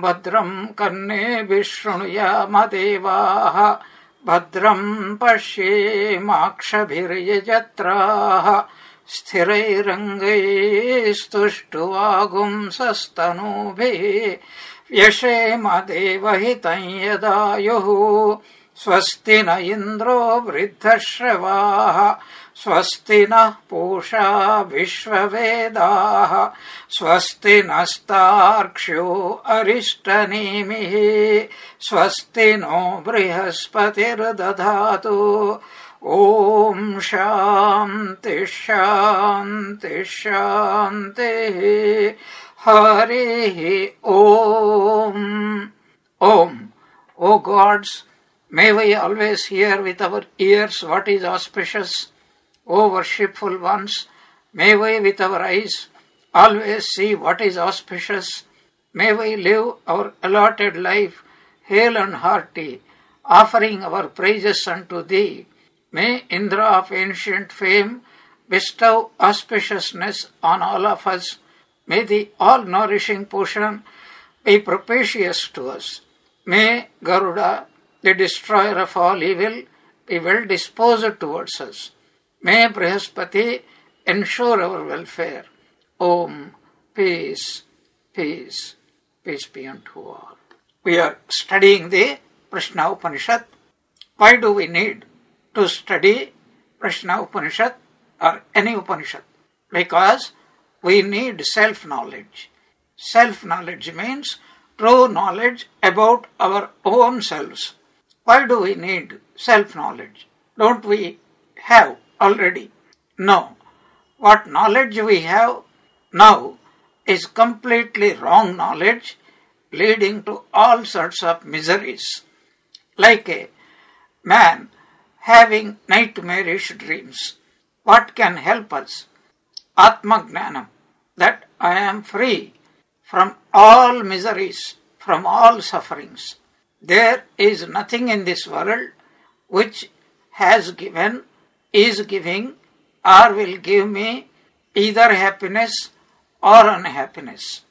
भद्रं कर्णेभिः शृणुयामदेवाः भद्रं पश्येमाक्षभिर्यजत्राः स्थिरैरङ्गैस्तुष्टुवागुंसस्तनूभिः व्यशेम देवहितं यदायुः स्वस्ति न इन्द्रो वृद्धश्रवाः स्वस्ति नः पूषा विश्ववेदाः स्वस्ति नस्तार्क्ष्यो अरिष्टनेमिः स्वस्ति नो बृहस्पतिर्दधातु ॐ शान्ति शान्ति शान्तिः हरिः ॐ ॐ O gods, may we always hear with our ears what is auspicious. O worshipful ones, may we with our eyes always see what is auspicious. May we live our allotted life hale and hearty, offering our praises unto thee. May Indra of ancient fame bestow auspiciousness on all of us. May the all-nourishing portion be propitious to us. May Garuda, the destroyer of all evil, be well disposed towards us. May Brihaspati ensure our welfare. Om, peace, peace, peace be unto all. We are studying the Prashna Upanishad. Why do we need to study Prashna Upanishad or any Upanishad? Because we need self-knowledge. Self-knowledge means true knowledge about our own selves. Why do we need self-knowledge? Don't we have already? No. What knowledge we have now is completely wrong knowledge, leading to all sorts of miseries. Like a man having nightmarish dreams. What can help us? Atma-gnanam, that I am free from all miseries, from all sufferings. There is nothing in this world which has given, is giving, or will give me either happiness or unhappiness.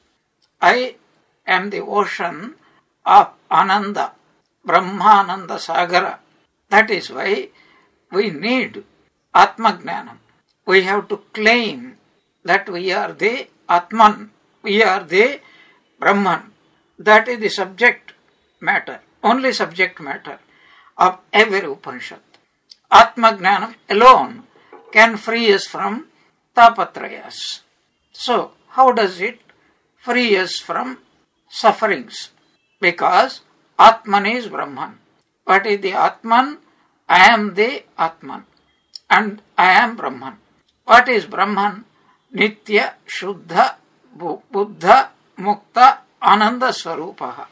I am the ocean of Ananda, Brahmananda Sagara. That is why we need Atma-gnanam. We have to claim that we are the Atman, we are the Brahman. That is the subject matter, only subject matter of every Upanishad. Atma-gnanam alone can free us from tapatrayas. So, how does it free us from sufferings? Because Atman is Brahman. What is the Atman? I am the Atman and I am Brahman. What is Brahman? Nitya, Shuddha, Buddha, Mukta, Ananda Swarupaha.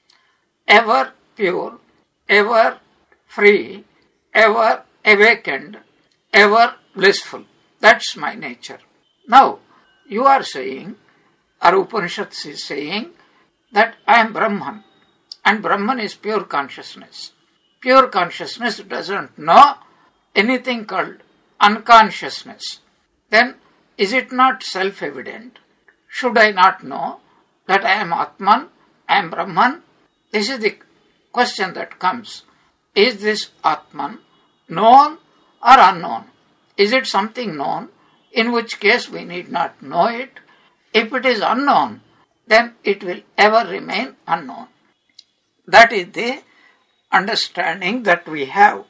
Ever pure, ever free, ever awakened, ever blissful. That's my nature. Now, you are saying, or Upanishad is saying, that I am Brahman, and Brahman is pure consciousness. Pure consciousness doesn't know anything called unconsciousness. Then, is it not self-evident? Should I not know that I am Atman, I am Brahman? This is the question that comes. Is this Atman known or unknown? Is it something known, in which case we need not know it? If it is unknown, then it will ever remain unknown. That is the understanding that we have.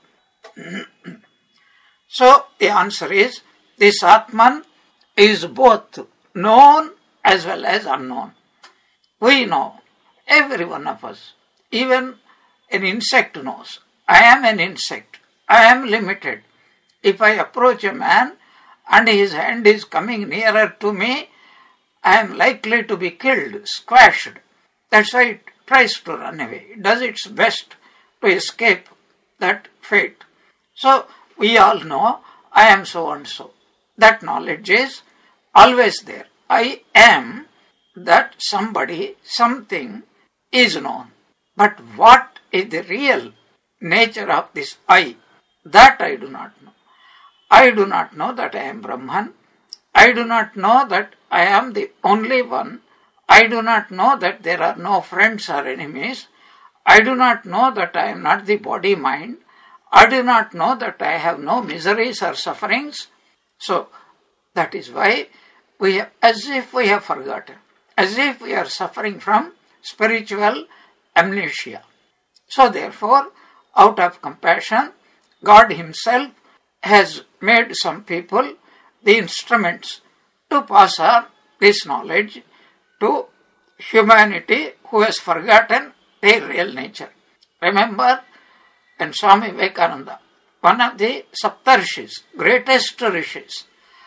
So, the answer is, this Atman is both known as well as unknown. We know, every one of us, even an insect knows. I am an insect. I am limited. If I approach a man and his hand is coming nearer to me, I am likely to be killed, squashed. That's why it tries to run away. It does its best to escape that fate. So, we all know I am so and so. That knowledge is always there. I am that somebody, something is known. But what is the real nature of this I? That I do not know. I do not know that I am Brahman. I do not know that I am the only one I do not know that there are no friends or enemies. I do not know that I am not the body-mind. I do not know that I have no miseries or sufferings. So, that is why as if we have forgotten, as if we are suffering from spiritual amnesia. So therefore, out of compassion, God Himself has made some people the instruments to pass on this knowledge to humanity who has forgotten their real nature. Remember, when Swami Vivekananda, one of the Saptarshis, greatest rishis,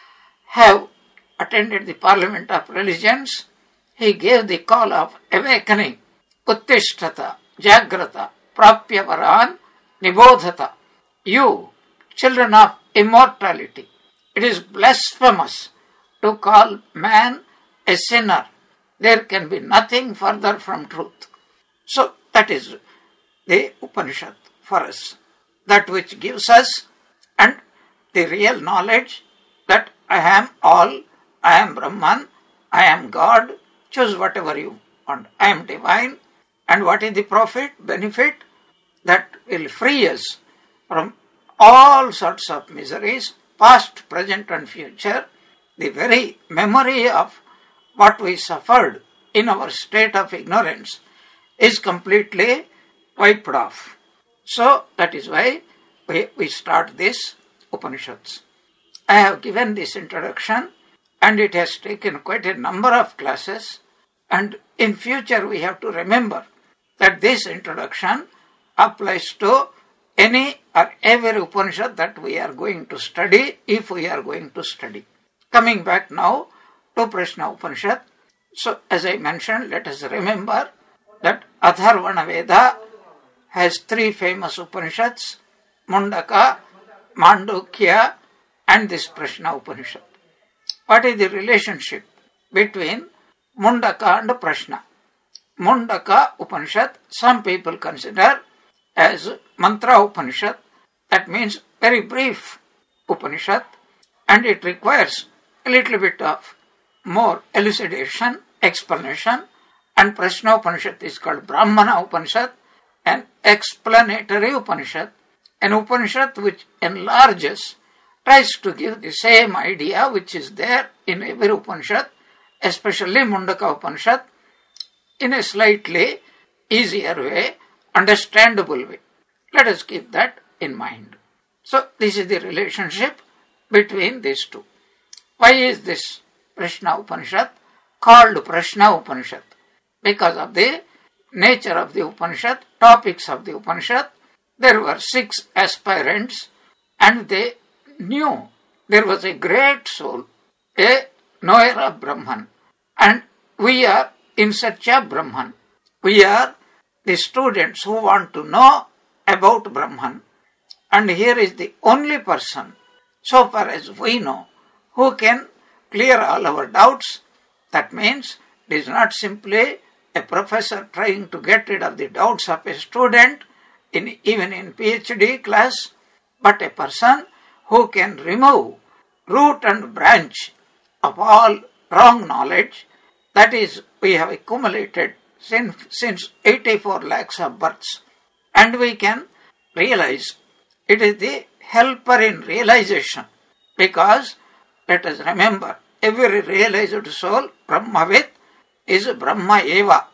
have attended the Parliament of Religions, he gave the call of awakening, Uttishtata, Jagrata, Prapyavaran, Nibodhata. You, children of immortality, it is blasphemous to call man a sinner. There can be nothing further from truth. So that is the Upanishad for us, that which gives us and the real knowledge that I am all, I am Brahman, I am God, choose whatever you want. I am divine. And what is the benefit? That will free us from all sorts of miseries, past, present and future. The very memory of what we suffered in our state of ignorance is completely wiped off. So that is why we start this Upanishads. I have given this introduction and it has taken quite a number of classes, and in future we have to remember that this introduction applies to any or every Upanishad that we are going to study, if we are going to study. Coming back now to Prashna Upanishad. So as I mentioned, let us remember that Atharvana Veda has three famous Upanishads, Mundaka, Mandukya and this Prashna Upanishad. What is the relationship between Mundaka and Prashna? Mundaka Upanishad, some people consider as Mantra Upanishad, that means very brief Upanishad, and it requires a little bit of more elucidation, explanation, and Prashna Upanishad is called Brahmana Upanishad, an explanatory Upanishad, an Upanishad which enlarges, tries to give the same idea which is there in every Upanishad, especially Mundaka Upanishad, in a slightly easier way, understandable way. Let us keep that in mind. So this is the relationship between these two. Why is this Prashna Upanishad called Prashna Upanishad? Because of the nature of the Upanishad, topics of the Upanishad. There were 6 aspirants and they knew there was a great soul, a knower of Brahman, and we are in search of Brahman. We are the students who want to know about Brahman, and here is the only person, so far as we know, who can clear all our doubts. That means it is not simply a professor trying to get rid of the doubts of a student, even in PhD class, but a person who can remove root and branch of all wrong knowledge that is we have accumulated since 84 lakhs of births, and we can realize it is the helper in realization, because let us remember every realized soul, Brahmavid, is Brahma Eva.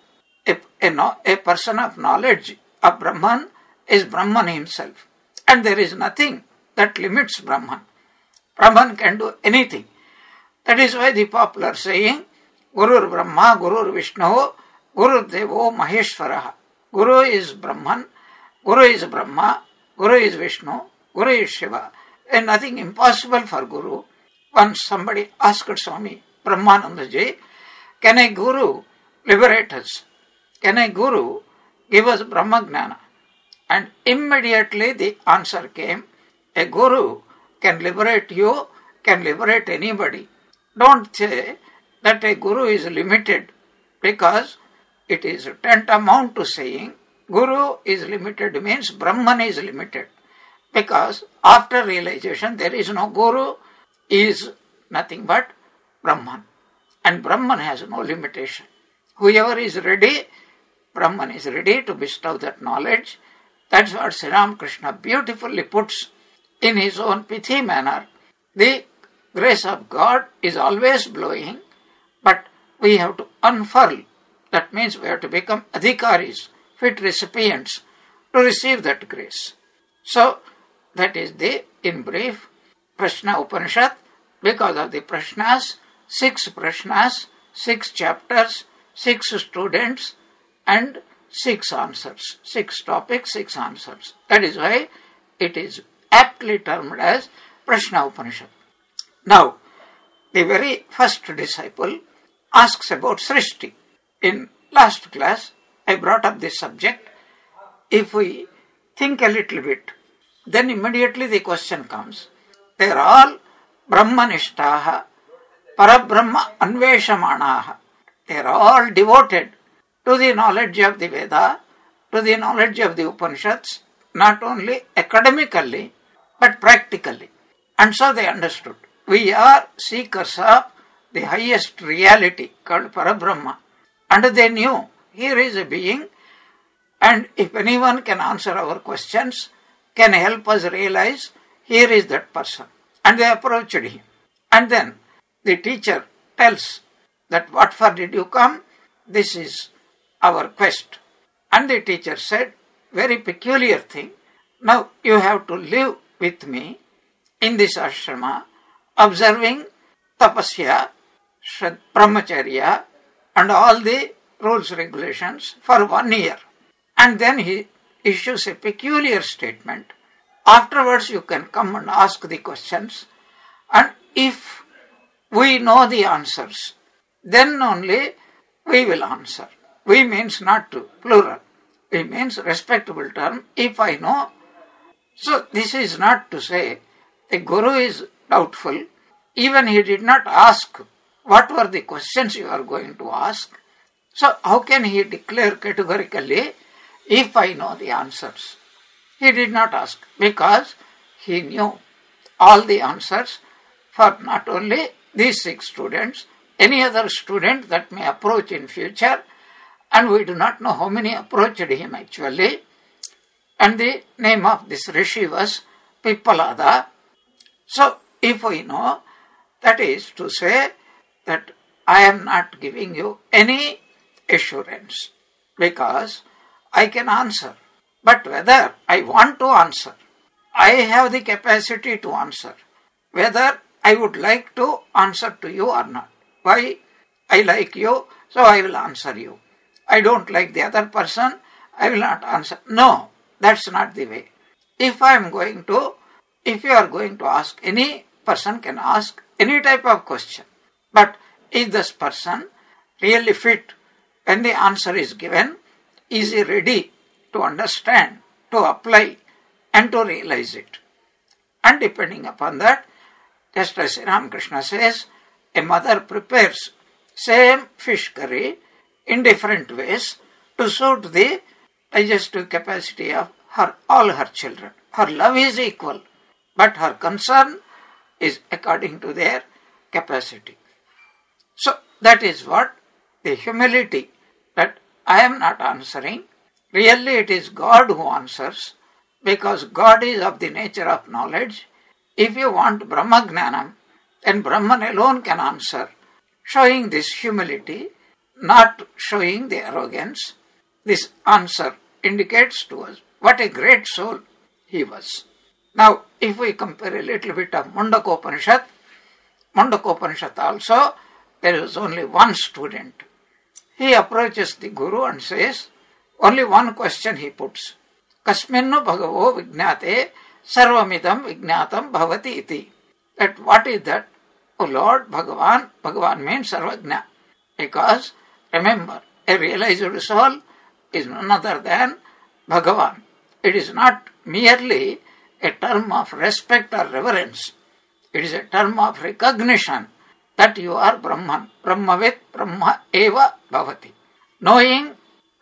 A person of knowledge of Brahman is Brahman himself, and there is nothing that limits Brahman. Brahman can do anything. That is why the popular saying, Gurur Brahma, Gurur Vishnu, Guru Devo Maheshwaraha. Guru is Brahman, Guru is Brahma, Guru is Vishnu, Guru is Shiva. There is nothing impossible for Guru. Once somebody asked Swami Brahmanandaji, can a Guru liberate us? Can a Guru give us Brahmagnana? And immediately the answer came, a Guru can liberate you, can liberate anybody. Don't say that a Guru is limited, because it is tantamount to saying Guru is limited means Brahman is limited. Because after realization there is no Guru, is nothing but Brahman. And Brahman has no limitation. Whoever is ready, Brahman is ready to bestow that knowledge. That's what Sri Ramakrishna beautifully puts in his own pithy manner. The grace of God is always blowing, but we have to unfurl. That means we have to become adhikaris, fit recipients, to receive that grace. So, that is in brief, Prashna Upanishad. Because of the Prashnas, 6 Prashnas, 6 chapters, 6 students, and 6 answers. 6 topics, 6 answers. That is why it is aptly termed as Prashna Upanishad. Now, the very first disciple asks about Srishti. In last class, I brought up this subject. If we think a little bit, then immediately the question comes. They are all Brahmanishtaha, Parabrahma Anveshamanaha. They are all devoted to the knowledge of the Veda, to the knowledge of the Upanishads, not only academically, but practically. And so they understood. We are seekers of the highest reality called Parabrahma. And they knew here is a being, and if anyone can answer our questions, can help us realize here is that person. And they approached him. And then the teacher tells that what for did you come? This is our quest. And the teacher said, very peculiar thing. Now you have to live with me in this ashrama, observing tapasya, brahmacharya, and all the rules, regulations for 1 year. And then he issues a peculiar statement. Afterwards you can come and ask the questions, and if we know the answers, then only we will answer. We means not to, plural. We means respectable term, if I know. So this is not to say the Guru is doubtful. Even he did not ask what were the questions you are going to ask. So how can he declare categorically, if I know the answers? He did not ask, because he knew all the answers for not only these 6 students, any other student that may approach in future, and we do not know how many approached him actually. And the name of this rishi was Pippalada. So if we know, that is to say that I am not giving you any assurance, because I can answer. But whether I want to answer, I have the capacity to answer. Whether I would like to answer to you or not. Why? I like you, so I will answer you. I don't like the other person, I will not answer. No, that's not the way. If you are going to ask, any person can ask any type of question. But is this person really fit? When the answer is given, is he ready to understand, to apply, and to realize it? And depending upon that, just as Sri Ramakrishna says, a mother prepares same fish curry in different ways to suit the digestive capacity of all her children. Her love is equal, but her concern is according to their capacity. So that is what the humility, that I am not answering. Really it is God who answers, because God is of the nature of knowledge. If you want Brahmagnanam, then Brahman alone can answer, showing this humility, not showing the arrogance. This answer indicates to us what a great soul he was. Now, if we compare a little bit of Mundakopanishad also, there is only one student. He approaches the Guru and says, only one question he puts. Kasminnu bhagavo vijnate sarvamidam vijnatam bhavati iti. That what is that? O Lord, Bhagavan. Bhagavan means Sarvajna. Because, remember, a realized soul is none other than Bhagavan. It is not merely a term of respect or reverence. It is a term of recognition that you are Brahman. Brahmavit Brahma eva bhavati. Knowing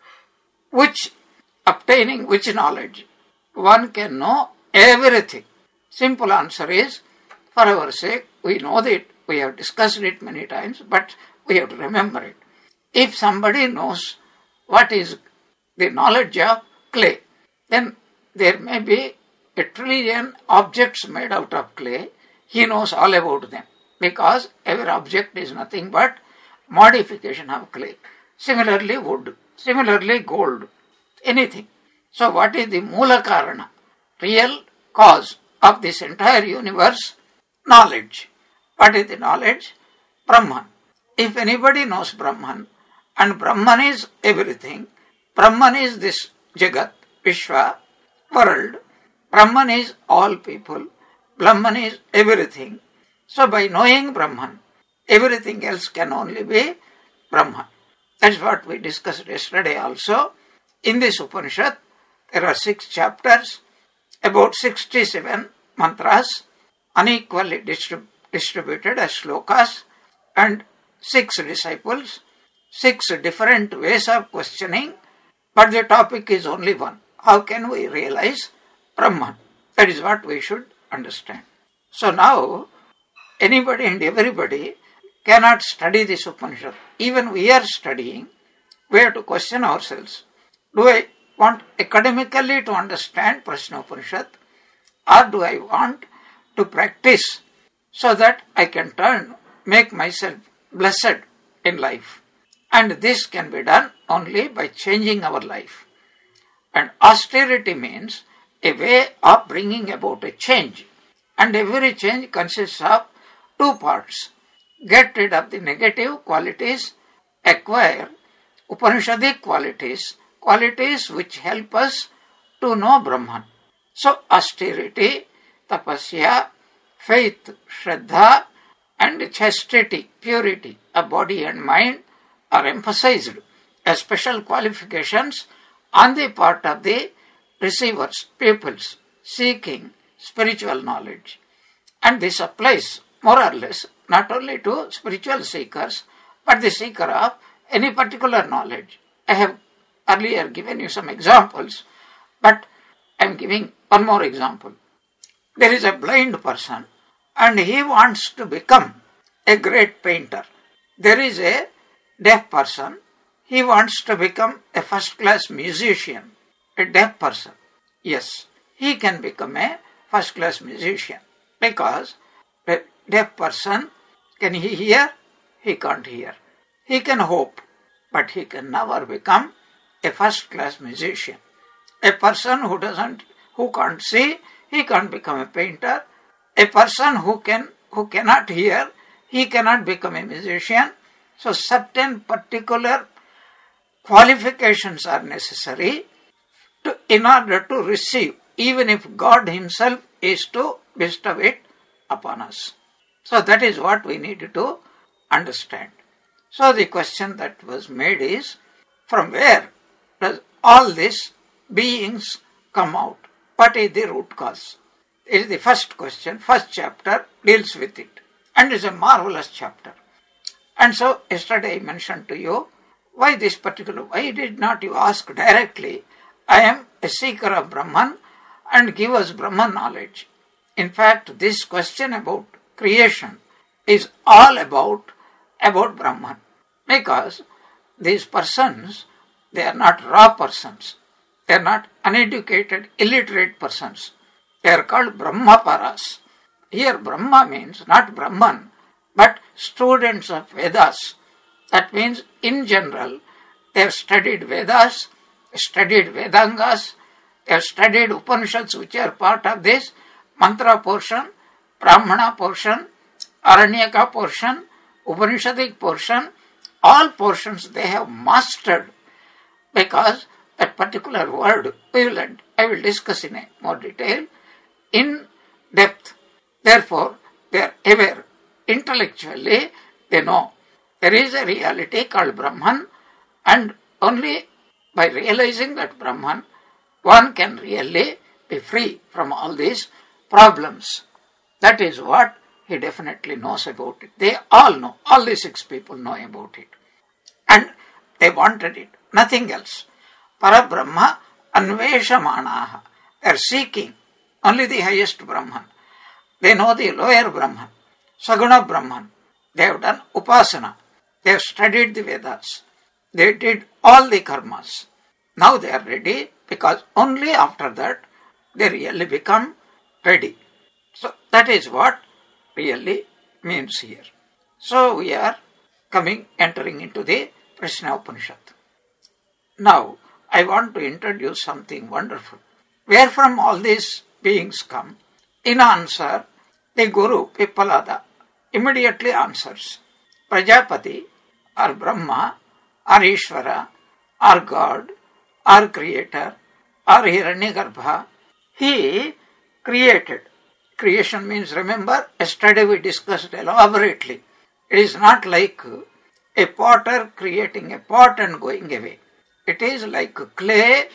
obtaining which knowledge. One can know everything. Simple answer is, for our sake, we know that, we have discussed it many times, but we have to remember it. If somebody knows what is the knowledge of clay, then there may be a trillion objects made out of clay. He knows all about them because every object is nothing but modification of clay. Similarly, wood. Similarly, gold. Anything. So what is the Mula Karana? Real cause of this entire universe? Knowledge. What is the knowledge? Brahman. If anybody knows Brahman, and Brahman is everything, Brahman is this Jagat, Vishwa, world, Brahman is all people, Brahman is everything. So by knowing Brahman, everything else can only be Brahman. That's what we discussed yesterday also. In this Upanishad, there are 6 chapters, about 67 mantras, unequally distributed as shlokas, and 6 disciples, 6 different ways of questioning, but the topic is only one. How can we realize Brahman? That is what we should understand. So now, anybody and everybody cannot study this Upanishad. Even we are studying, we have to question ourselves. Do I want academically to understand Prashna Upanishad, or do I want to practice so that I can make myself blessed in life? And this can be done only by changing our life. And austerity means a way of bringing about a change. And every change consists of 2 parts. Get rid of the negative qualities, acquire Upanishadic qualities, qualities which help us to know Brahman. So austerity, tapasya, faith, shraddha, and chastity, purity of body and mind are emphasized as special qualifications on the part of the receivers, pupils, seeking spiritual knowledge. And this applies more or less not only to spiritual seekers, but the seeker of any particular knowledge. I have earlier given you some examples, but I am giving one more example. There is a blind person and he wants to become a great painter. There is a deaf person, he wants to become a first-class musician. A deaf person, yes, he can become a first-class musician because a deaf person, can he hear? He can't hear. He can hope, but he can never become a first-class musician. A person who can't see, he can't become a painter. A person who cannot hear, he cannot become a musician. So certain particular qualifications are necessary in order to receive, even if God Himself is to bestow it upon us. So that is what we need to understand. So the question that was made is, from where does all these beings come out? What is the root cause? It is the first question. First chapter deals with it. And it's a marvelous chapter. And so yesterday I mentioned to you, why did not you ask directly, I am a seeker of Brahman and give us Brahman knowledge. In fact, this question about creation is all about Brahman. Because these persons, they are not raw persons. They are not uneducated, illiterate persons. They are called Brahmaparas. Here Brahma means not Brahman, but students of Vedas. That means in general, they have studied Vedas, studied Vedangas, they have studied Upanishads which are part of this mantra portion, Brahmana portion, Aranyaka portion, Upanishadic portion. All portions they have mastered because that particular word I will discuss in a more detail in depth. Therefore, they are aware. Intellectually, they know there is a reality called Brahman, and only by realizing that Brahman, one can really be free from all these problems. That is what he definitely knows about it. They all know, all the 6 people know about it. And they wanted it, nothing else. Parabrahma anveshamanaha. They are seeking only the highest Brahman. They know the lower Brahman, Saguna Brahman. They have done Upasana. They have studied the Vedas. they did all the karmas. Now they are ready, because only after that they really become ready. So that is what really means here. So we are entering into the Prashna Upanishad. Now I want to introduce something wonderful. Where from all these beings come? In answer, the Guru Pippalada immediately answers. Prajapati or Brahma or Ishvara or God or Creator or Hiranyagarbha, he created. Creation means, remember, yesterday we discussed elaborately. It is not like a potter creating a pot and going away. It is like clay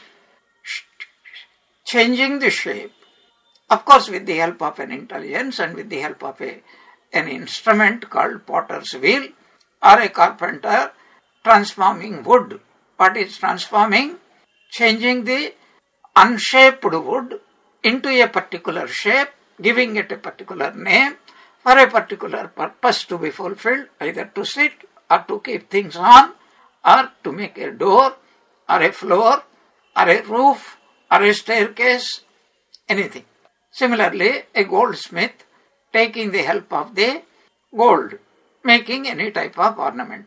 changing the shape. Of course, with the help of an intelligence and with the help of an instrument called potter's wheel, or a carpenter transforming wood. What is transforming? Changing the unshaped wood into a particular shape, giving it a particular name for a particular purpose to be fulfilled, either to sit or to keep things on, or to make a door or a floor or a roof or a staircase, anything. Similarly, a goldsmith taking the help of the gold, making any type of ornament.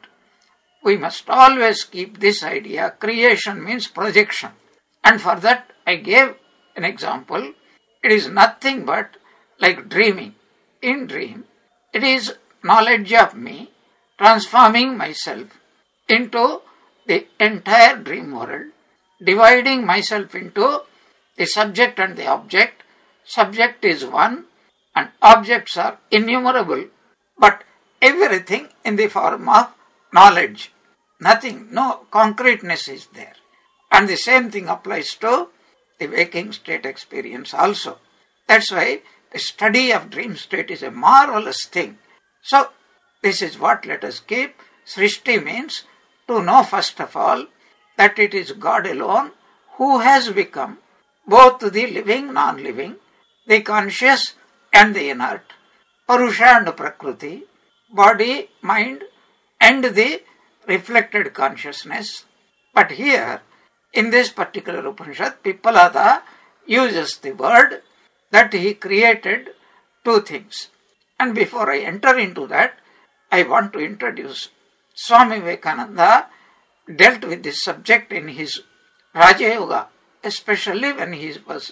We must always keep this idea. Creation means projection. And for that I gave an example. It is nothing but like dreaming. In dream, it is knowledge of me transforming myself into the entire dream world, dividing myself into the subject and the object. Subject is one and objects are innumerable, but everything in the form of knowledge. Nothing, no concreteness is there. And the same thing applies to the waking state experience also. That's why the study of dream state is a marvelous thing. So, this is what let us keep. Srishti means to know first of all that it is God alone who has become both the living, non-living, the conscious and the inert, Purusha and Prakriti, body, mind and the reflected consciousness. But here, in this particular Upanishad, Pippalada uses the word that he created two things. And before I enter into that, I want to introduce Swami Vivekananda dealt with this subject in his Raja Yoga, especially when he was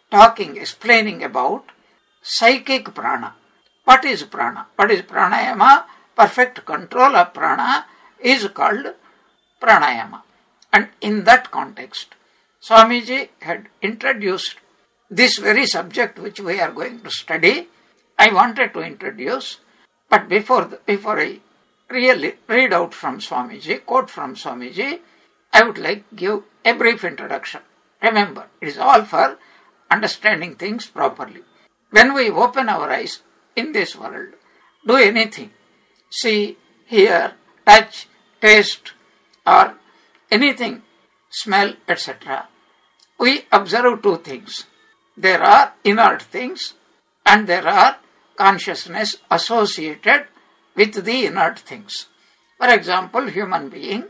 explaining about psychic prana. What is prana? What is pranayama? Perfect control of prana is called pranayama. And in that context, Swamiji had introduced this very subject which we are going to study. I wanted to introduce, but before I really read out from Swamiji, quote from Swamiji, I would like to give a brief introduction. Remember, it is all for understanding things properly. When we open our eyes in this world, do anything, see, hear, touch, taste, or anything, smell, etc., we observe two things. There are inert things and there are consciousness associated with the inert things. For example, human being,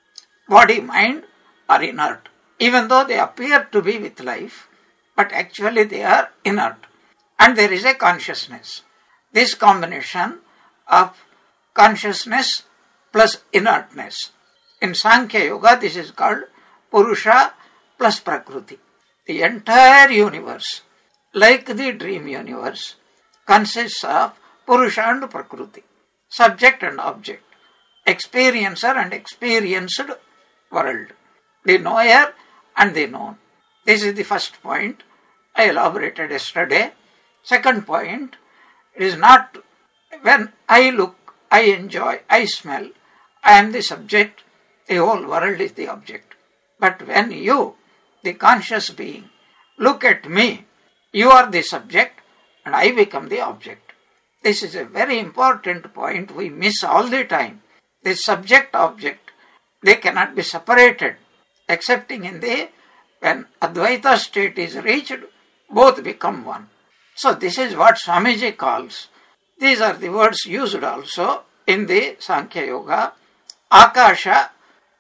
body, mind are inert. Even though they appear to be with life, but actually they are inert. And there is a consciousness. This combination of consciousness plus inertness. In Sankhya Yoga, this is called Purusha plus Prakriti. The entire universe, like the dream universe, consists of Purusha and Prakriti, subject and object, experiencer and experienced world, the knower and the known. This is the first point I elaborated yesterday. Second point, it is not when I look, I enjoy, I smell, I am the subject, the whole world is the object. But when you, the conscious being, look at me, you are the subject and I become the object. This is a very important point we miss all the time. The subject-object, they cannot be separated, excepting in the when Advaita state is reached, both become one. So this is what Swamiji calls. These are the words used also in the Sankhya Yoga. Akasha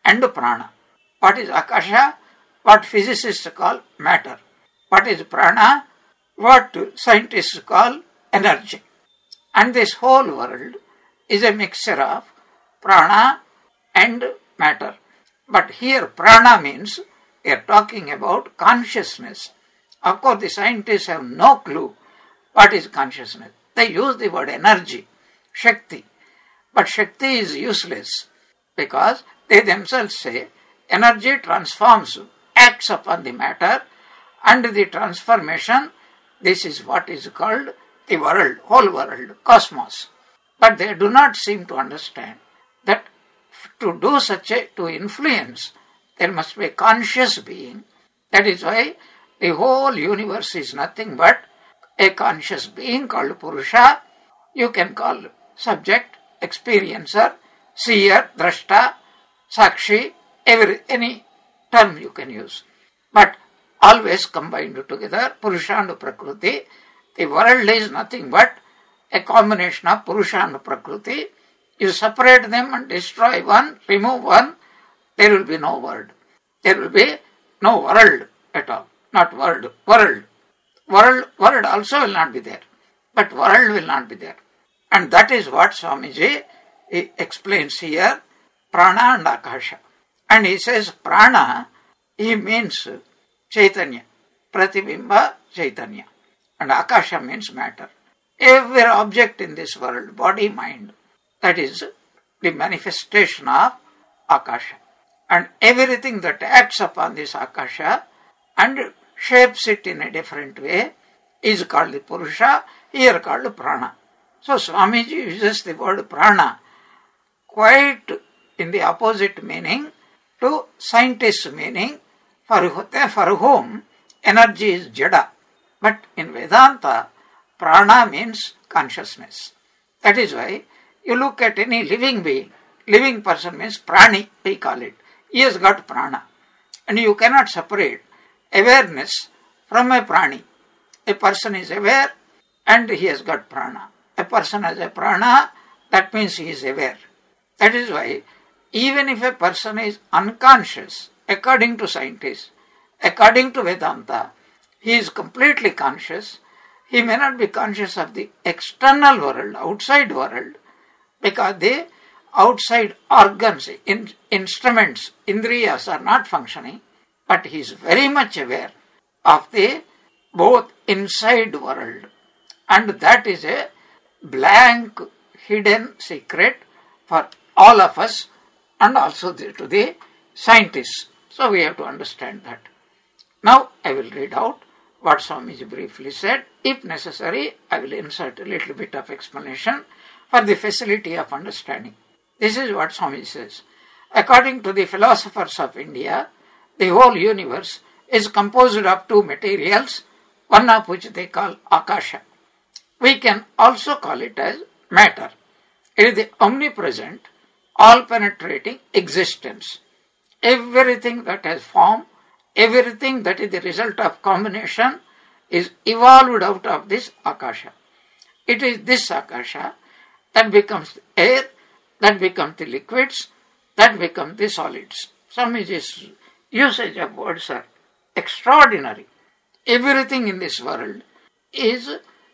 and prana. What is akasha? What physicists call matter. What is prana? What scientists call energy. And this whole world is a mixture of prana and matter. But here prana means we are talking about consciousness. Of course, the scientists have no clue what is consciousness. They use the word energy, Shakti. But Shakti is useless because they themselves say energy transforms, acts upon the matter, and the transformation, this is what is called the world, whole world, cosmos. But they do not seem to understand that to do to influence, there must be a conscious being. That is why the whole universe is nothing but a conscious being called Purusha. You can call subject, experiencer, seer, drashta, sakshi, any term you can use. But always combined together, Purusha and Prakriti. The world is nothing but a combination of Purusha and Prakriti. You separate them and destroy one, remove one, there will be no world. There will be no world at all. Not world, world. World also will not be there. But world will not be there. And that is what Swamiji explains here, prana and akasha. And he says prana, he means Chaitanya, Pratibimba Chaitanya. And akasha means matter. Every object in this world, body, mind, that is the manifestation of akasha. And everything that acts upon this akasha and shapes it in a different way is called the Purusha, here called prana. So Swamiji uses the word prana quite in the opposite meaning to scientists' meaning, for whom energy is jada. But in Vedanta, prana means consciousness. That is why you look at any living being, living person means prani, we call it. He has got prana. And you cannot separate awareness from a prani. A person is aware and he has got prana. A person has a prana, that means he is aware. That is why even if a person is unconscious, according to scientists, according to Vedanta, he is completely conscious. He may not be conscious of the external world, outside world, because the outside organs, instruments, indriyas are not functioning, but he is very much aware of the both inside world. And that is a blank, hidden secret for all of us and also to the scientists. So we have to understand that. Now I will read out what Swamiji briefly said. If necessary, I will insert a little bit of explanation for the facility of understanding. This is what Swamiji says. According to the philosophers of India, the whole universe is composed of two materials, one of which they call akasha. We can also call it as matter. It is the omnipresent, all-penetrating existence. Everything that has form, everything that is the result of combination is evolved out of this akasha. It is this akasha that becomes the air, that becomes the liquids, that becomes the solids. Swamiji's usage of words are extraordinary. Everything in this world is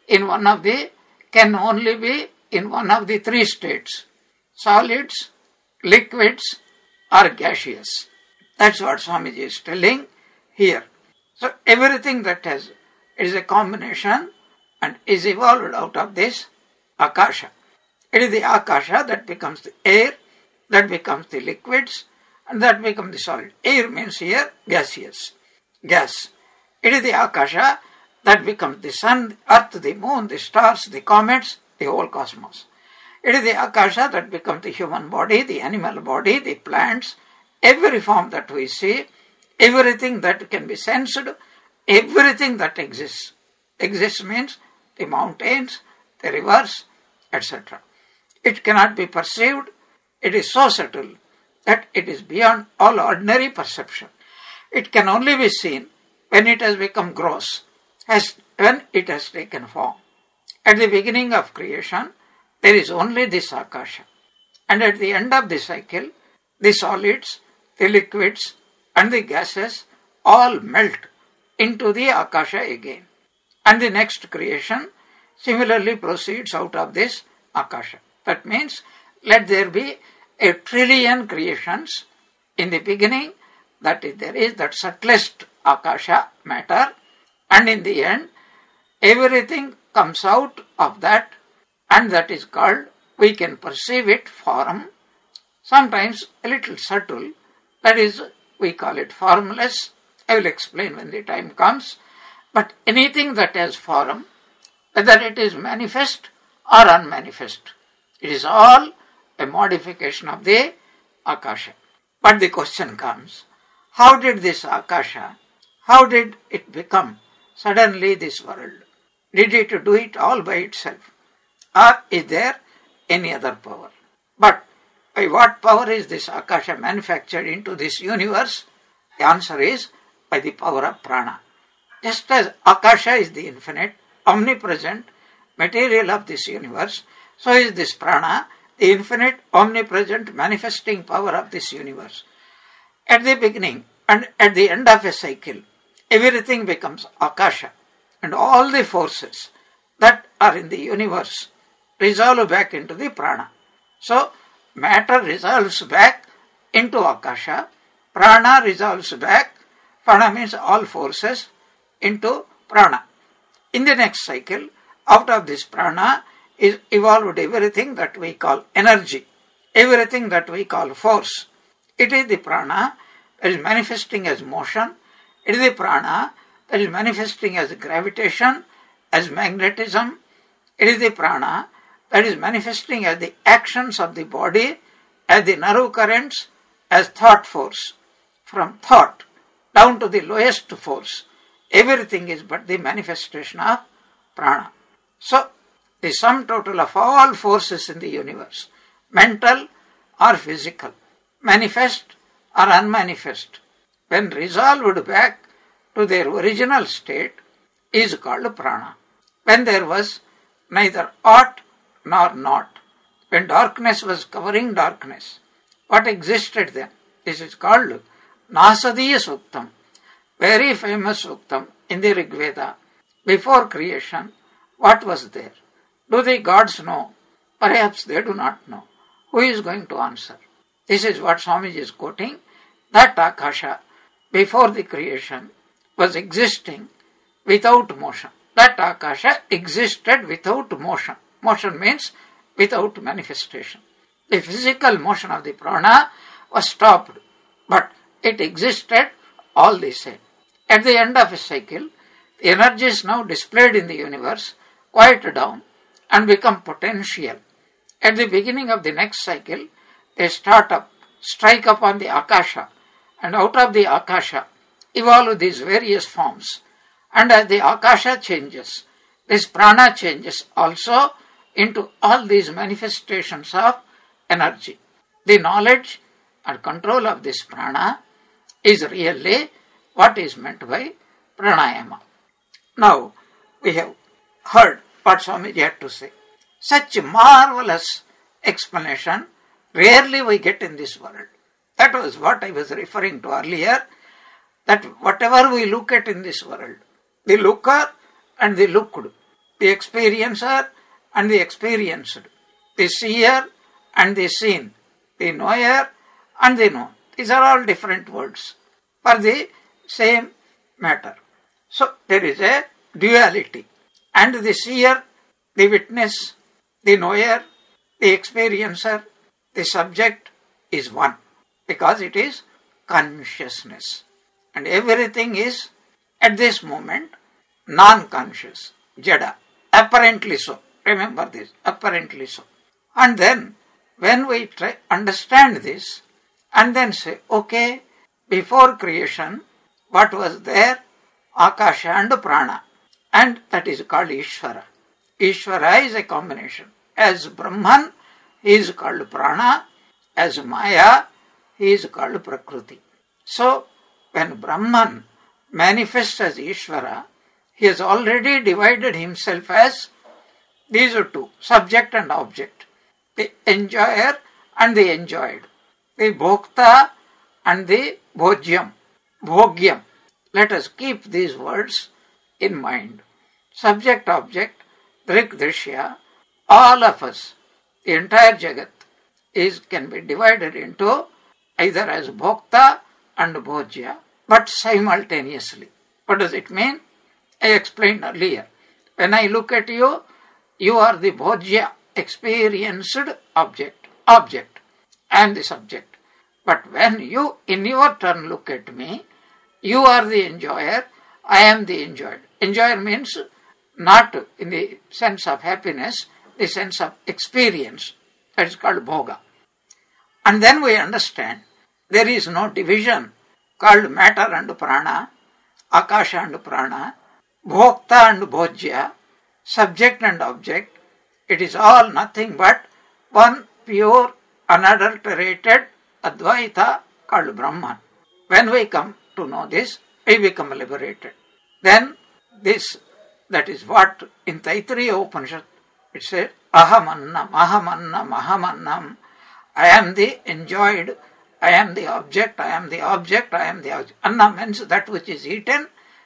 can only be in one of the three states: solids, liquids, or gaseous. That's what Swamiji is telling here. So everything that is a combination and is evolved out of this akasha. It is the akasha that becomes the air, that becomes the liquids, and that becomes the solid. Air means here gaseous, gas. It is the akasha that becomes the sun, the earth, the moon, the stars, the comets, the whole cosmos. It is the akasha that becomes the human body, the animal body, the plants, every form that we see, everything that can be sensed, everything that exists. Exists means the mountains, the rivers, etc. It cannot be perceived. It is so subtle that it is beyond all ordinary perception. It can only be seen when it has become gross, when it has taken form. At the beginning of creation, there is only this akasha. And at the end of the cycle, the solids, the liquids and the gases all melt into the Akasha again. And the next creation similarly proceeds out of this Akasha. That means, let there be 1 trillion creations in the beginning, that is, there is that subtlest Akasha matter, and in the end, everything comes out of that, and that is called, we can perceive it form, sometimes a little subtle, that is, we call it formless. I will explain when the time comes. But anything that has form, whether it is manifest or unmanifest, it is all a modification of the Akasha. But the question comes, how did this Akasha, how did it become suddenly this world? Did it do it all by itself? Or is there any other power? But by what power is this Akasha manufactured into this universe? The answer is by the power of prana. Just as Akasha is the infinite, omnipresent material of this universe, so is this prana, the infinite, omnipresent manifesting power of this universe. At the beginning and at the end of a cycle, everything becomes Akasha, and all the forces that are in the universe resolve back into the prana. So, matter resolves back into Akasha, prana resolves back, prana means all forces, into prana. In the next cycle, out of this prana is evolved everything that we call energy, everything that we call force. It is the prana that is manifesting as motion, it is the prana that is manifesting as gravitation, as magnetism, it is the prana that is manifesting as the actions of the body, as the nerve currents, as thought force. From thought down to the lowest force, everything is but the manifestation of prana. So, the sum total of all forces in the universe, mental or physical, manifest or unmanifest, when resolved back to their original state, is called prana. When there was neither ought nor not, when darkness was covering darkness, what existed then? This is called Nasadiya Suktam, very famous Suktam in the Rig Veda. Before creation, what was there? Do the gods know? Perhaps they do not know. Who is going to answer? This is what Swamiji is quoting, that Akasha, before the creation, was existing without motion. That Akasha existed without motion. Motion means without manifestation. The physical motion of the prana was stopped, but it existed all the same. At the end of a cycle, the energies now displayed in the universe quiet down and become potential. At the beginning of the next cycle, they start up, strike upon the Akasha, and out of the Akasha evolve these various forms. And as the Akasha changes, this prana changes also into all these manifestations of energy. The knowledge and control of this prana is really what is meant by pranayama. Now, we have heard what Swamiji had to say. Such marvelous explanation rarely we get in this world. That was what I was referring to earlier, that whatever we look at in this world, the looker and the looked, the experiencer and the experienced, the seer and the seen, the knower and the known. These are all different words for the same matter. So there is a duality, and the seer, the witness, the knower, the experiencer, the subject is one, because it is consciousness, and everything is at this moment non-conscious, jada, apparently so. Remember this, apparently so. And then when we understand this and then say, okay, before creation, what was there? Akasha and prana, and that is called Ishvara. Ishvara is a combination. As Brahman, he is called prana. As Maya, he is called Prakriti. So, when Brahman manifests as Ishvara, he has already divided himself as these are two, subject and object, the enjoyer and the enjoyed, the bhokta and the bhojyam, bhogyam. Let us keep these words in mind. Subject, object, drik, drishya, all of us, the entire Jagat, can be divided into either as bhokta and bhojya, but simultaneously. What does it mean? I explained earlier. When I look at you, you are the bhojya, experienced object. I am the subject. But when you, in your turn, look at me, you are the enjoyer, I am the enjoyed. Enjoyer means not in the sense of happiness, the sense of experience. That is called bhoga. And then we understand there is no division called matter and prana, akasha and prana, bhokta and bhojya, subject and object. It is all nothing but one pure, unadulterated Advaita called Brahman. When we come to know this, we become liberated. Then that is what in Taittiriya Upanishad it says, Ahamannam, Ahamannam, Ahamannam. I am the enjoyed, I am the object, I am the object, I am the object. Anna means that which is eaten,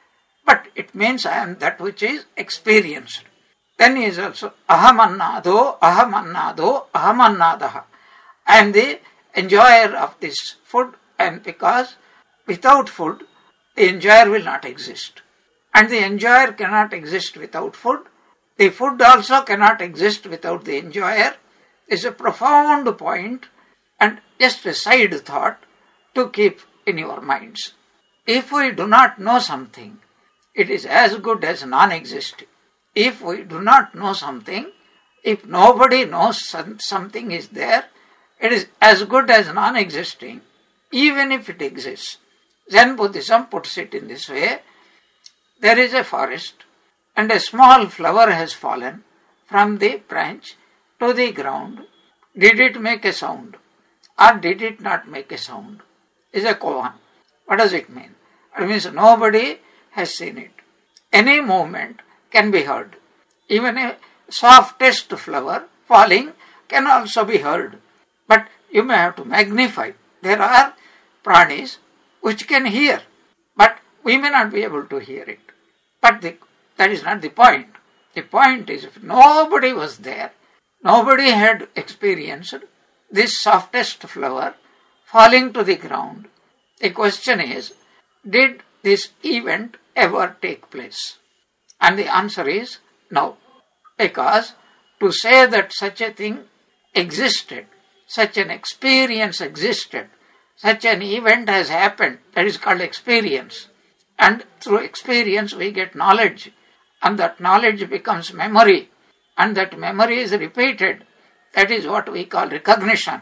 but it means I am that which is experienced. Then he is also Ahamannado, Ahamannado, Ahamannadaha. I am the enjoyer of this food, and because without food, the enjoyer will not exist. And the enjoyer cannot exist without food. The food also cannot exist without the enjoyer. It's a profound point and just a side thought to keep in your minds. If we do not know something, it is as good as non-existing. If we do not know something, if nobody knows something is there, it is as good as non-existing, even if it exists. Zen Buddhism puts it in this way. There is a forest and a small flower has fallen from the branch to the ground. Did it make a sound or did it not make a sound? Is a koan. What does it mean? It means nobody has seen it. Any movement can be heard. Even a softest flower falling can also be heard. But you may have to magnify. There are pranis which can hear, but we may not be able to hear it. But that is not the point. The point is, if nobody was there, nobody had experienced this softest flower falling to the ground, the question is, did this event ever take place? And the answer is no. Because to say that such a thing existed, such an experience existed, such an event has happened, that is called experience. And through experience we get knowledge, and that knowledge becomes memory, and that memory is repeated. That is what we call recognition.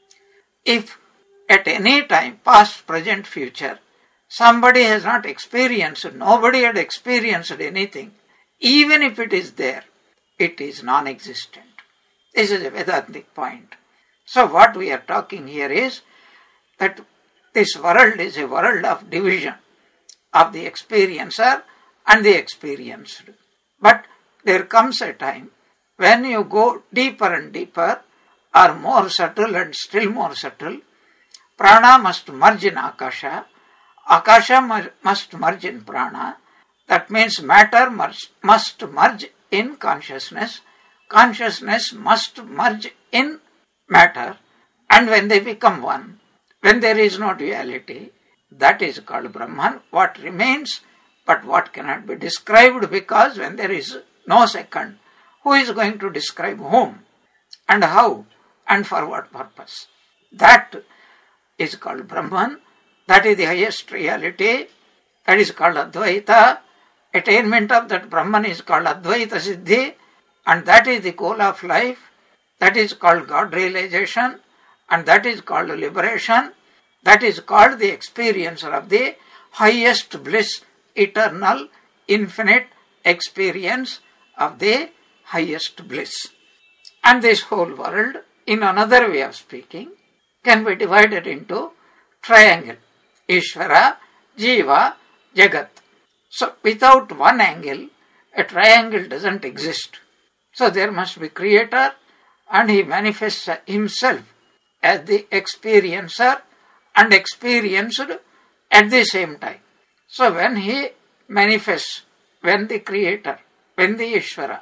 If at any time, past, present, future, somebody has not experienced, nobody had experienced anything, even if it is there, it is non-existent. This is a Vedantic point. So what we are talking here is that this world is a world of division of the experiencer and the experienced. But there comes a time when you go deeper and deeper, or more subtle and still more subtle, prana must merge in akasha, akasha must merge in prana. That means matter must merge in consciousness, consciousness must merge in matter, and when they become one, when there is no duality, that is called Brahman. What remains, but what cannot be described, because when there is no second, who is going to describe whom, and how, and for what purpose? That is called Brahman. That is the highest reality. That is called Advaita. Attainment of that Brahman is called Advaita Siddhi, and that is the goal of life. That is called God realization, and that is called liberation. That is called the experience of the highest bliss, eternal, infinite experience of the highest bliss. And this whole world, in another way of speaking, can be divided into triangle. Ishvara, Jiva, Jagat. So without one angle, a triangle doesn't exist. So there must be creator, and he manifests himself as the experiencer and experienced at the same time. So when he manifests, when the Creator, when the Ishvara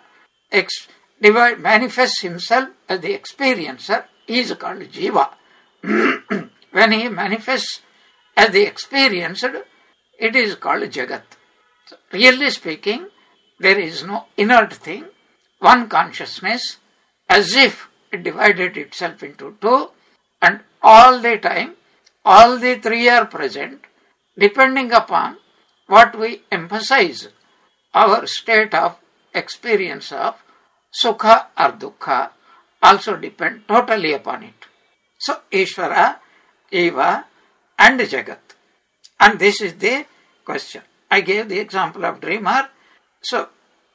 manifests himself as the experiencer, he is called Jiva. When he manifests as the experienced, it is called Jagat. So, really speaking, there is no inert thing, one consciousness, as if it divided itself into two, and all the time, all the three are present, depending upon what we emphasize, our state of experience of Sukha or Dukkha also depend totally upon it. So, Ishvara, Eva, and Jagat. And this is the question. I gave the example of dreamer. So,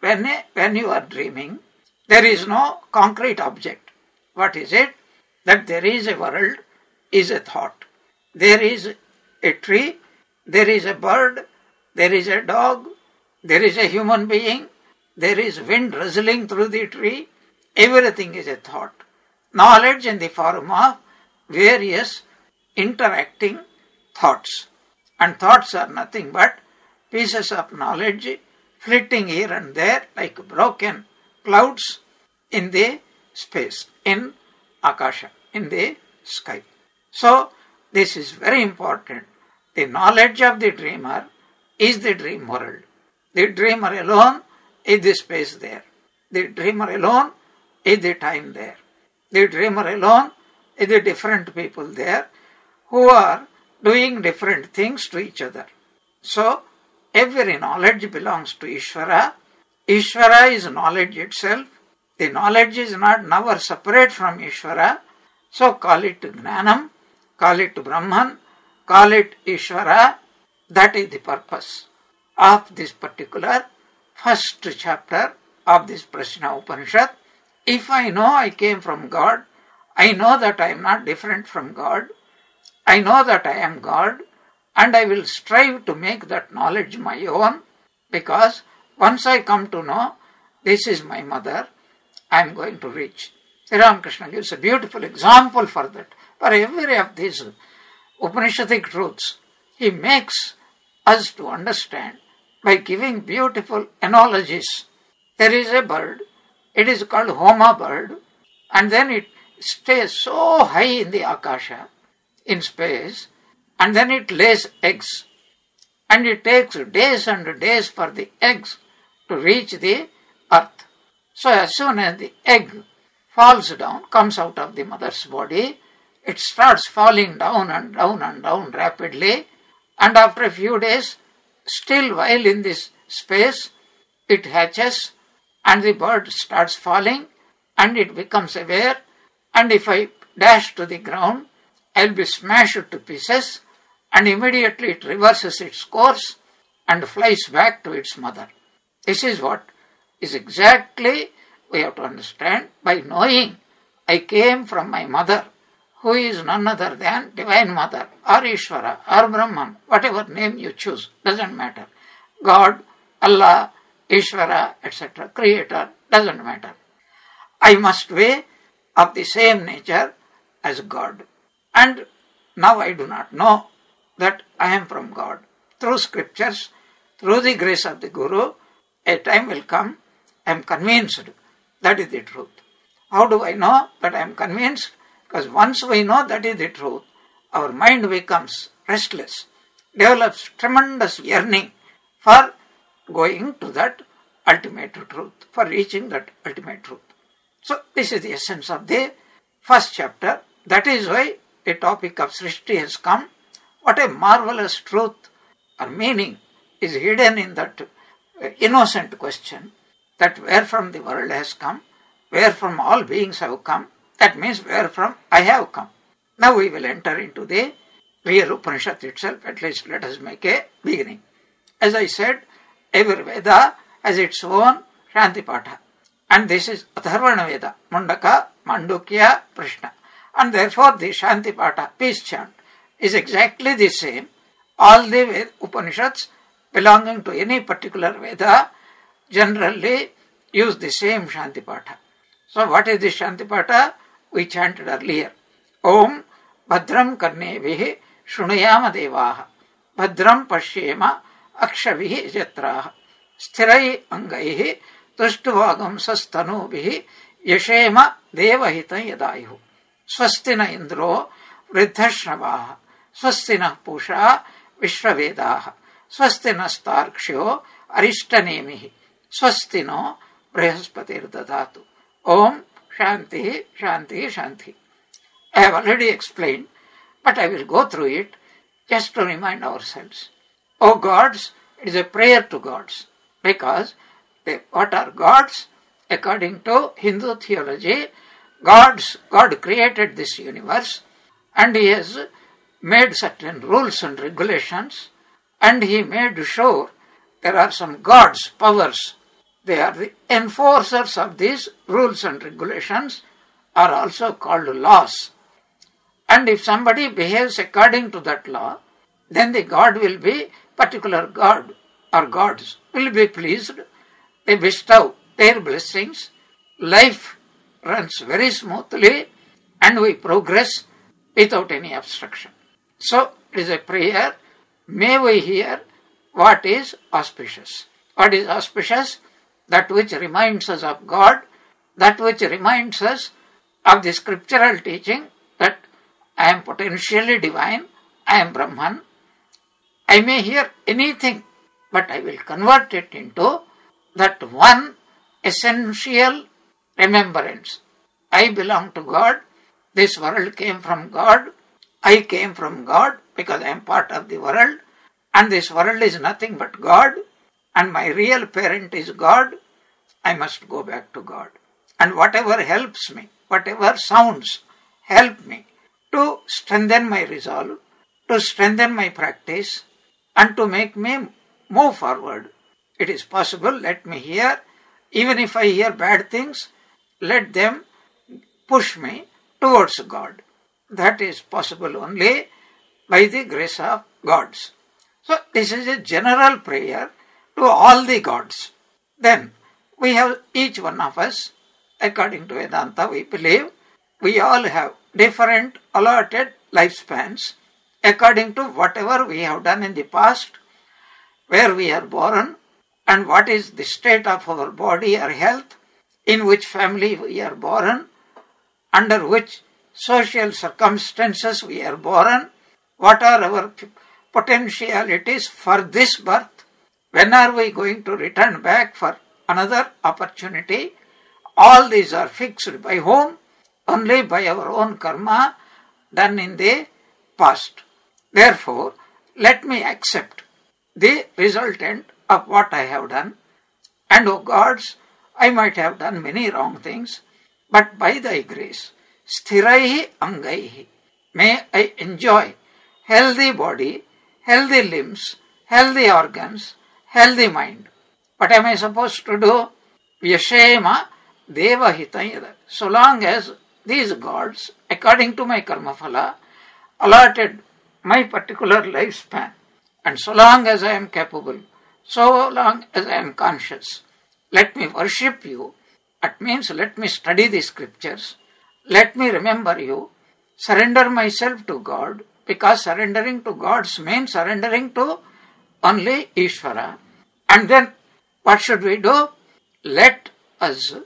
when you are dreaming, there is no concrete object. What is it? That there is a world is a thought. There is a tree, there is a bird, there is a dog, there is a human being, there is wind rustling through the tree. Everything is a thought. Knowledge in the form of various interacting thoughts. And thoughts are nothing but pieces of knowledge flitting here and there like broken clouds in the space, in Akasha, in the sky. So, this is very important. The knowledge of the dreamer is the dream world. The dreamer alone is the space there. The dreamer alone is the time there. The dreamer alone is the different people there who are doing different things to each other. So, every knowledge belongs to Ishvara. Ishvara is knowledge itself. The knowledge is not never separate from Ishvara. So, call it Gnanam, call it Brahman, call it Ishvara. That is the purpose of this particular first chapter of this Prashna Upanishad. If I know I came from God, I know that I am not different from God, I know that I am God, and I will strive to make that knowledge my own, because once I come to know this is my mother, I am going to reach. Sri Ramakrishna gives a beautiful example for that. For every of these Upanishadic truths, he makes us to understand by giving beautiful analogies. There is a bird, it is called Homa bird, and then it stays so high in the Akasha, in space, and then it lays eggs. And it takes days and days for the eggs to reach the earth. So as soon as the egg falls down, comes out of the mother's body, it starts falling down and down and down rapidly, and after a few days, still while in this space, it hatches and the bird starts falling and it becomes aware, and if I dash to the ground, I will be smashed to pieces, and immediately it reverses its course and flies back to its mother. This is what is exactly we have to understand. By knowing I came from my mother, who is none other than Divine Mother, or Ishvara, or Brahman, whatever name you choose, doesn't matter. God, Allah, Ishvara, etc., Creator, doesn't matter. I must be of the same nature as God. And now I do not know that I am from God. Through scriptures, through the grace of the Guru, a time will come, I am convinced that is the truth. How do I know that I am convinced? Because once we know that is the truth, our mind becomes restless, develops tremendous yearning for going to that ultimate truth, for reaching that ultimate truth. So this is the essence of the first chapter. That is why the topic of Srishti has come. What a marvelous truth or meaning is hidden in that innocent question, that where from the world has come, where from all beings have come. That means where from I have come. Now we will enter into the real Upanishad itself. At least let us make a beginning. As I said, every Veda has its own Shantipatha. And this is Atharvana Veda, Mundaka, Mandukya, Prashna. And therefore the Shantipatha, peace chant, is exactly the same. All the Upanishads belonging to any particular Veda generally use the same Shantipatha. So what is the Shantipatha? We chanted earlier. Om Bhadram Karnevihi शृणुयाम देवाः भद्रं पश्येम अक्षभिः यजत्राः स्थिरैः अङ्गैः तुष्टुवागुंसस्तनूभिः यशेम देवहितं यदायुः स्वस्ति न इन्द्रो वृद्धश्रवाः स्वस्ति नः पूषा विश्ववेदाः स्वस्ति नस्तार्क्ष्यो अरिष्टनेमिः स्वस्ति नो बृहस्पतिर्दधातु. Om Shanti, Shanti, Shanti. I have already explained, but I will go through it just to remind ourselves. O gods, it is a prayer to gods, because what are gods? According to Hindu theology, God created this universe, and He has made certain rules and regulations, and He made sure there are some gods, powers. They are the enforcers of these rules and regulations, are also called laws. And if somebody behaves according to that law, then the God will be, particular God or gods will be pleased. They bestow their blessings. Life runs very smoothly and we progress without any obstruction. So it is a prayer. May we hear what is auspicious. What is auspicious? That which reminds us of God, that which reminds us of the scriptural teaching that I am potentially divine, I am Brahman. I may hear anything, but I will convert it into that one essential remembrance. I belong to God, this world came from God, I came from God because I am part of the world, and this world is nothing but God, and my real parent is God. I must go back to God. And whatever helps me, whatever sounds help me to strengthen my resolve, to strengthen my practice, and to make me move forward. It is possible, let me hear. Even if I hear bad things, let them push me towards God. That is possible only by the grace of gods. So this is a general prayer to all the gods. Then we have, each one of us, according to Vedanta, we believe we all have different allotted lifespans according to whatever we have done in the past, where we are born, and what is the state of our body or health, in which family we are born, under which social circumstances we are born, what are our potentialities for this birth, when are we going to return back for another opportunity. All these are fixed by whom? Only by our own karma done in the past. Therefore, let me accept the resultant of what I have done. And O gods, I might have done many wrong things, but by thy grace, sthiraihi angaihi, may I enjoy healthy body, healthy limbs, healthy organs, healthy mind. What am I supposed to do? Vyashema devahitayada. So long as these gods, according to my karma phala, allotted my particular lifespan, and so long as I am capable, so long as I am conscious, let me worship you. That means let me study the scriptures, let me remember you, surrender myself to God, because surrendering to gods means surrendering to only Ishvara. And then what should we do? Let us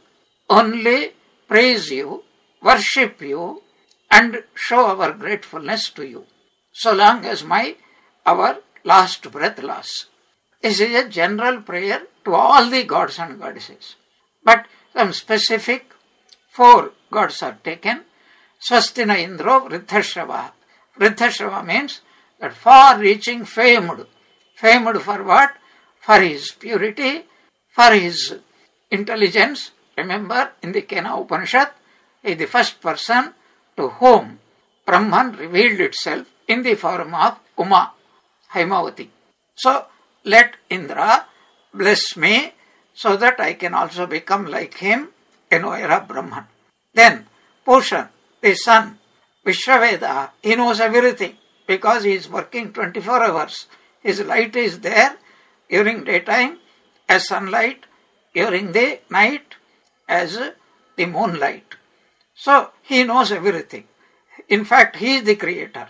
only praise you, worship you, and show our gratefulness to you, so long as our last breath lasts. This is a general prayer to all the gods and goddesses. But some specific 4 gods are taken. Swastina Indro Vriddhashrava. Vriddhashrava means that far-reaching famed. Famed for what? For his purity, for his intelligence. Remember, in the Kena Upanishad, he is the first person to whom Brahman revealed itself in the form of Uma, Haimavati. So, let Indra bless me so that I can also become like him, a knower of Brahman. Then, Pushan, the sun, Vishwaveda, he knows everything because he is working 24 hours. His light is there during daytime as sunlight, during the night as the moonlight. So, he knows everything. In fact, he is the creator.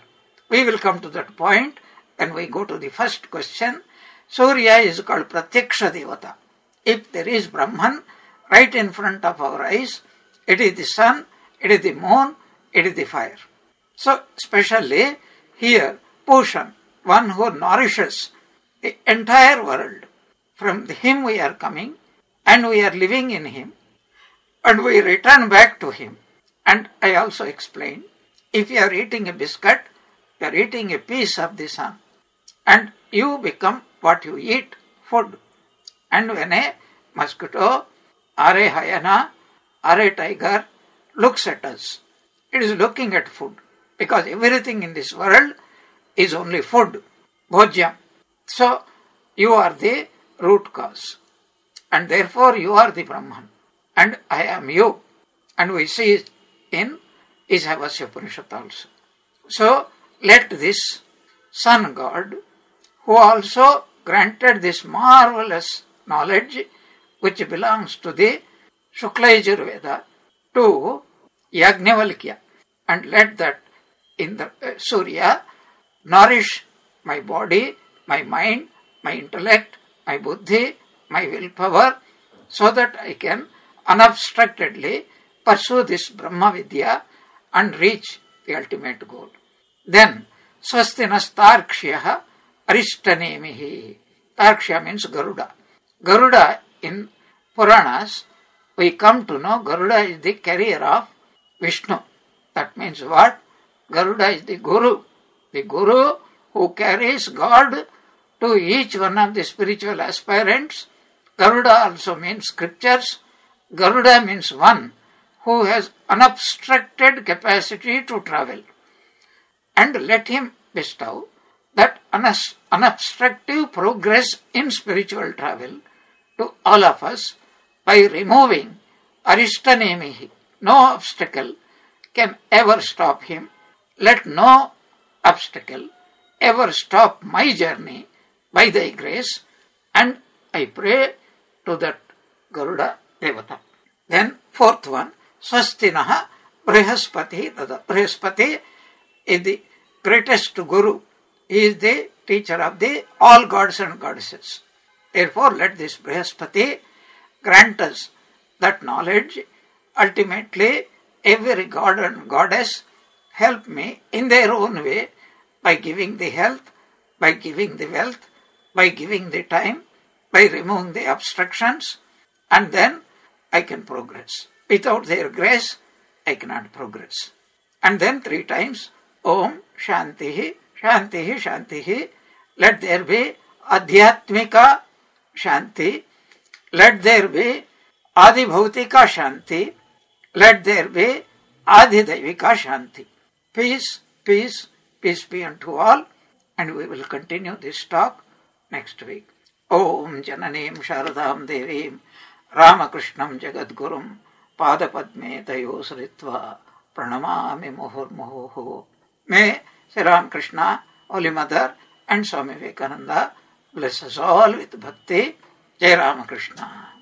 We will come to that point when we go to the first question. Surya is called Pratyaksha Devata. If there is Brahman right in front of our eyes, it is the sun, it is the moon, it is the fire. So, especially here, Pushan, one who nourishes the entire world. From him we are coming, and we are living in him, and we return back to him. And I also explained, if you are eating a biscuit, you are eating a piece of the sun, and you become what you eat, food. And when a mosquito or a hyena or a tiger looks at us, it is looking at food, because everything in this world is only food, bhojyam. So, you are the root cause, and therefore you are the Brahman, and I am you. And we see it in Ishavasya Upanishad also. So, let this sun god, who also granted this marvelous knowledge which belongs to the Shukla Yajurveda to Yajnavalkya, and let that in the Surya nourish my body, my mind, my intellect, my buddhi, my willpower, so that I can unobstructedly pursue this Brahma Vidya and reach the ultimate goal. Then, Swastinas Tarkshyah Arishtanemihi. Tarksha means Garuda. Garuda in Puranas, we come to know Garuda is the carrier of Vishnu. That means what? Garuda is the Guru. The Guru who carries God to each one of the spiritual aspirants. Garuda also means scriptures. Garuda means one who has unobstructed capacity to travel. And let him bestow that unobstructive progress in spiritual travel to all of us by removing Arishtanemihi. No obstacle can ever stop him. Let no obstacle ever stop my journey by thy grace, and I pray to that Garuda Devata. Then fourth one, Swastinaha Brihaspati Dada. Brihaspati is the greatest Guru. He is the teacher of the all gods and goddesses. Therefore, let this Brihaspati grant us that knowledge. Ultimately, every god and goddess help me in their own way by giving the health, by giving the wealth, by giving the time, by removing the obstructions, and then I can progress. Without their grace, I cannot progress. And then 3 times, Om Shantihi, Shantihi, Shantihi. Let there be Adhyatmika Shanti. Let there be Adibhautika Shanti. Let there be Adhidaivika Shanti. Peace, peace, peace be unto all. And we will continue this talk next week. Om Jananim Sharadam Devim Ramakrishnam Jagadgurum Padapadme Tayo Sritva Pranamami Muhurmuhu. May Sri Ramakrishna, Holy Mother, and Swami Vivekananda bless us all with bhakti. Jai Ramakrishna.